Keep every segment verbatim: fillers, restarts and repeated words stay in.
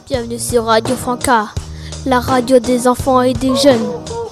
Bienvenue sur Radio Franca, la radio des enfants et des jeunes.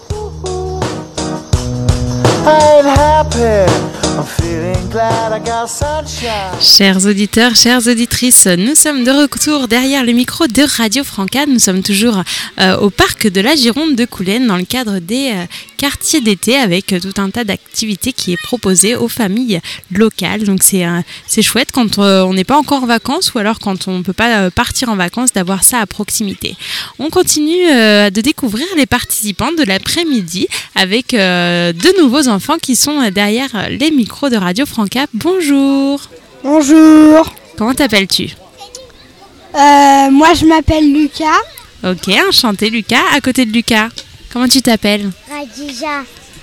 I'm happy. I'm feeling glad I got sunshine. Chers auditeurs, chères auditrices, nous sommes de retour derrière le micro de Radio Franca. Nous sommes toujours euh, au parc de la Gironde de Coulennes dans le cadre des euh, quartiers d'été avec euh, tout un tas d'activités qui est proposé aux familles locales. Donc c'est, euh, c'est chouette quand euh, on n'est pas encore en vacances ou alors quand on ne peut pas euh, partir en vacances d'avoir ça à proximité. On continue euh, de découvrir les participants de l'après-midi avec euh, de nouveaux enfants qui sont derrière les micros de Radio Franca. Bonjour. Bonjour. Comment t'appelles-tu ? Euh, moi, je m'appelle Lucas. Ok, enchanté Lucas. À côté de Lucas, comment tu t'appelles ? Radija.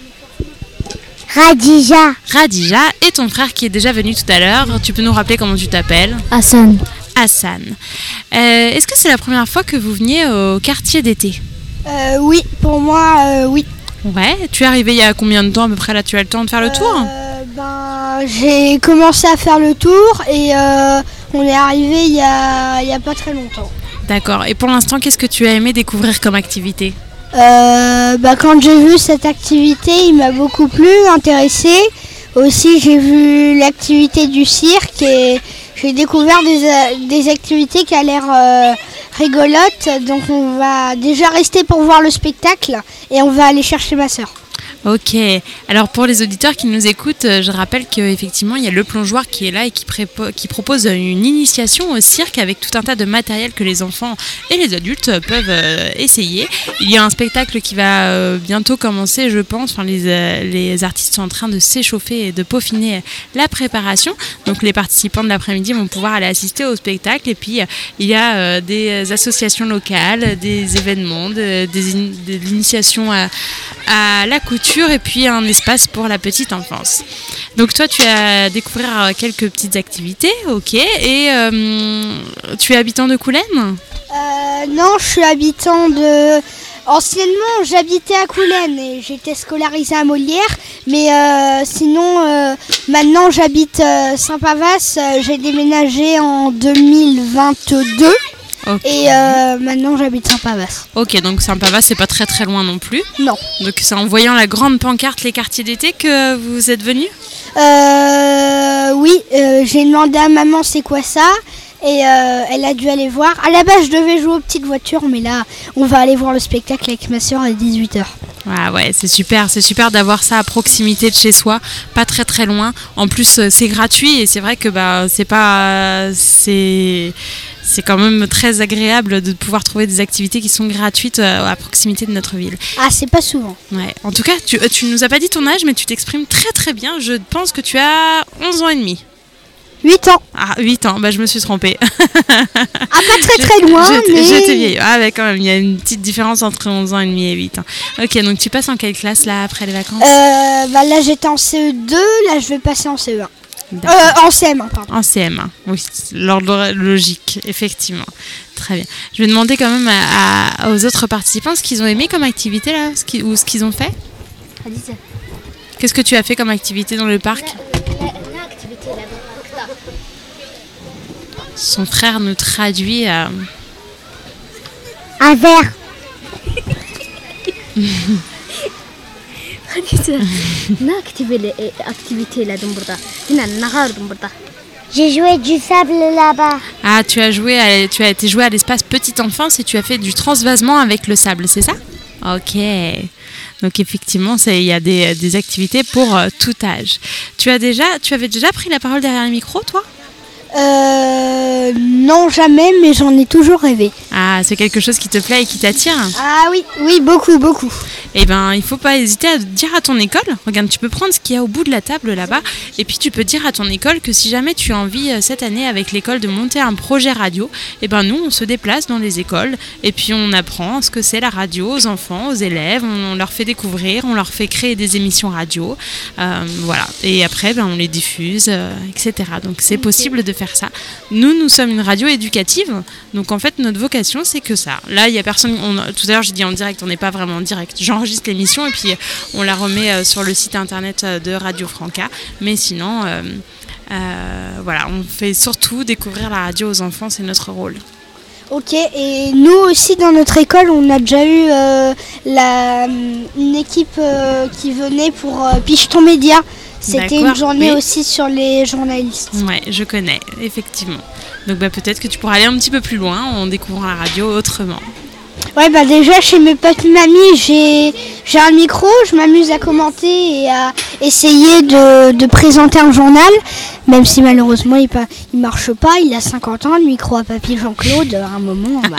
Radija. Radija et ton frère qui est déjà venu tout à l'heure. Tu peux nous rappeler comment tu t'appelles ? Hassan. Hassan. Euh, est-ce que c'est la première fois que vous veniez au quartier d'été ? Euh, oui, pour moi, euh, oui. Ouais. Tu es arrivé il y a combien de temps à peu près là ? Tu as le temps de faire le tour ? euh, ben, J'ai commencé à faire le tour et euh, on est arrivé il y a, il y a pas très longtemps. D'accord. Et pour l'instant, qu'est-ce que tu as aimé découvrir comme activité ? Euh, bah, quand j'ai vu cette activité, il m'a beaucoup plu, intéressé. Aussi, j'ai vu l'activité du cirque et j'ai découvert des, des activités qui a l'air euh, rigolotes. Donc, on va déjà rester pour voir le spectacle et on va aller chercher ma sœur. Ok, alors pour les auditeurs qui nous écoutent, je rappelle qu'effectivement il y a le plongeoir qui est là et qui, prépo- qui propose une initiation au cirque avec tout un tas de matériel que les enfants et les adultes peuvent euh, essayer. Il y a un spectacle qui va euh, bientôt commencer, je pense. Enfin, les, euh, les artistes sont en train de s'échauffer et de peaufiner la préparation. Donc les participants de l'après-midi vont pouvoir aller assister au spectacle. Et puis euh, il y a euh, des associations locales, des événements, de, des in- de l'initiation à, à la couture et puis un espace pour la petite enfance. Donc toi tu as découvert quelques petites activités, ok, et euh, tu es habitant de Coulennes ? Euh, non, je suis habitant de... Anciennement, j'habitais à Coulennes et j'étais scolarisée à Molière, mais euh, sinon, euh, maintenant j'habite euh, Saint-Pavas, euh, j'ai déménagé en deux mille vingt-deux. Okay. Et euh, maintenant j'habite Saint-Pavas. Ok, donc Saint-Pavas c'est pas très très loin non plus. Non. Donc c'est en voyant la grande pancarte les quartiers d'été que vous êtes venus ? euh, Oui, euh, j'ai demandé à maman c'est quoi ça et euh, elle a dû aller voir. À la base je devais jouer aux petites voitures mais là on va aller voir le spectacle avec ma soeur à dix-huit heures. Ah ouais, c'est super, c'est super d'avoir ça à proximité de chez soi, pas très très loin. En plus c'est gratuit et c'est vrai que bah c'est pas c'est c'est quand même très agréable de pouvoir trouver des activités qui sont gratuites à proximité de notre ville. Ah, c'est pas souvent. Ouais. En tout cas, tu, tu nous as pas dit ton âge, mais tu t'exprimes très très bien. Je pense que tu as onze ans et demi. huit ans. Ah, huit ans, bah je me suis trompée. Ah, pas très très loin, j'étais, mais... J'étais vieille. Ah, bah quand même, il y a une petite différence entre onze ans et demi et huit ans. Ok, donc tu passes en quelle classe là, après les vacances ? euh, bah Là, j'étais en C E deux, là je vais passer en C E un. Euh, en C M un, pardon. En C M un, oui, l'ordre logique, effectivement. Très bien. Je vais demander quand même à, à, aux autres participants ce qu'ils ont aimé comme activité là, ce qui, ou ce qu'ils ont fait. Qu'est-ce que tu as fait comme activité dans le parc ? Son frère nous traduit à... Un verre. J'ai joué du sable là-bas. Ah, tu as joué, à, tu as été joué à l'espace petite enfance et tu as fait du transvasement avec le sable, c'est ça ? Ok. Donc effectivement, il y a des, des activités pour euh, tout âge. Tu as déjà, tu avais déjà pris la parole derrière le micro, toi ? Euh, non, jamais, mais j'en ai toujours rêvé. Ah, c'est quelque chose qui te plaît et qui t'attire ? Ah oui, oui, beaucoup, beaucoup. Eh ben, il faut pas hésiter à dire à ton école. Regarde, tu peux prendre ce qu'il y a au bout de la table là-bas et puis tu peux dire à ton école que si jamais tu as envie cette année avec l'école de monter un projet radio, eh ben nous, on se déplace dans les écoles et puis on apprend ce que c'est la radio aux enfants, aux élèves. On, on leur fait découvrir, on leur fait créer des émissions radio, euh, voilà. Et après, ben on les diffuse, euh, et cetera. Donc c'est possible de faire ça. Nous, nous sommes une radio éducative, donc en fait notre vocation c'est que ça. Là, il y a personne. On, tout à l'heure, j'ai dit en direct, on n'est pas vraiment en direct. J'enregistre l'émission et puis on la remet euh, sur le site internet de Radio Franca. Mais sinon, euh, euh, voilà, on fait surtout découvrir la radio aux enfants, c'est notre rôle. Ok, et nous aussi dans notre école, on a déjà eu euh, la, une équipe euh, qui venait pour euh, Picheton Média. C'était D'accord, une journée oui. aussi sur les journalistes. Ouais, je connais, effectivement. Donc bah, peut-être que tu pourras aller un petit peu plus loin en découvrant la radio autrement. Ouais, bah déjà chez mes papis mamies, j'ai j'ai un micro, je m'amuse à commenter et à essayer de, de présenter un journal, même si malheureusement il pa- il marche pas, il a cinquante ans, le micro à papy Jean-Claude, à un moment, bah...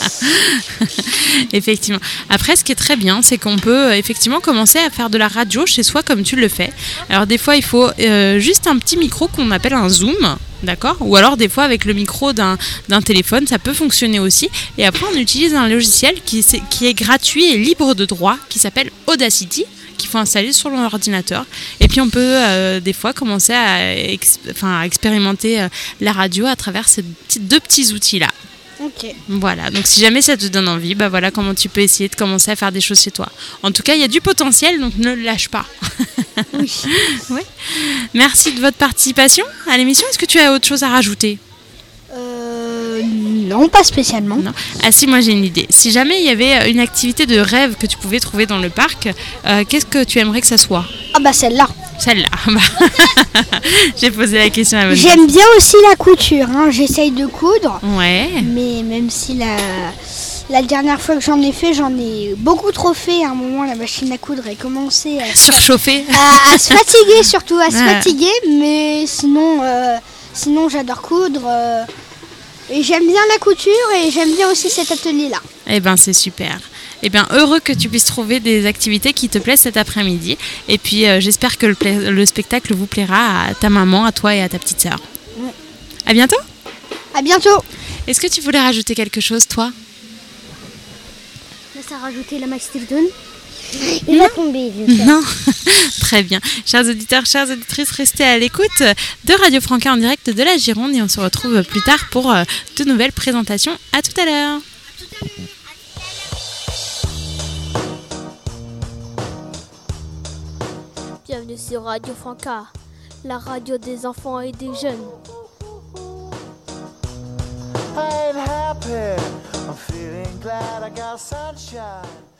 Effectivement. Après, ce qui est très bien, c'est qu'on peut euh, effectivement commencer à faire de la radio chez soi comme tu le fais. Alors des fois, il faut euh, juste un petit micro qu'on appelle un zoom. D'accord ? Ou alors des fois avec le micro d'un, d'un téléphone, ça peut fonctionner aussi. Et après on utilise un logiciel qui, c'est- qui est gratuit et libre de droit, qui s'appelle Audacity, qu'il faut installer sur l'ordinateur. Et puis on peut euh, des fois commencer à, ex- enfin, à expérimenter euh, la radio à travers ces petits- deux petits outils-là. Ok. Voilà, donc si jamais ça te donne envie, bah voilà comment tu peux essayer de commencer à faire des choses chez toi. En tout cas, il y a du potentiel, donc ne le lâche pas. Oui. Ouais. Merci de votre participation à l'émission. Est-ce que tu as autre chose à rajouter ? Euh, non, pas spécialement. Non. Ah si, moi j'ai une idée. Si jamais il y avait une activité de rêve que tu pouvais trouver dans le parc, euh, qu'est-ce que tu aimerais que ça soit ? Ah bah celle-là. Celle-là. J'ai posé la question à votre. J'aime bien aussi la couture, hein. J'essaye de coudre, Ouais. mais même si la, la dernière fois que j'en ai fait, j'en ai beaucoup trop fait. À un moment, la machine à coudre a commencé à, Surchauffé. à, à se fatiguer, surtout à se Ouais. fatiguer, mais sinon, euh, sinon j'adore coudre. euh, et j'aime bien la couture et j'aime bien aussi cet atelier-là. Eh ben c'est super. Eh bien heureux que tu puisses trouver des activités qui te plaisent cet après-midi. Et puis euh, j'espère que le, pla- le spectacle vous plaira à ta maman, à toi et à ta petite sœur. Ouais. À bientôt. À bientôt. Est-ce que tu voulais rajouter quelque chose, toi ? Ça a rajouté la Maxtilton. Il va tomber. je sais. Non. Très bien. Chers auditeurs, chères auditrices, restez à l'écoute de Radio Franca en direct de la Gironde et on se retrouve plus tard pour euh, de nouvelles présentations. À tout à l'heure. Bienvenue sur Radio Franca, la radio des enfants et des jeunes. I ain't happy. I'm feeling glad I got sunshine.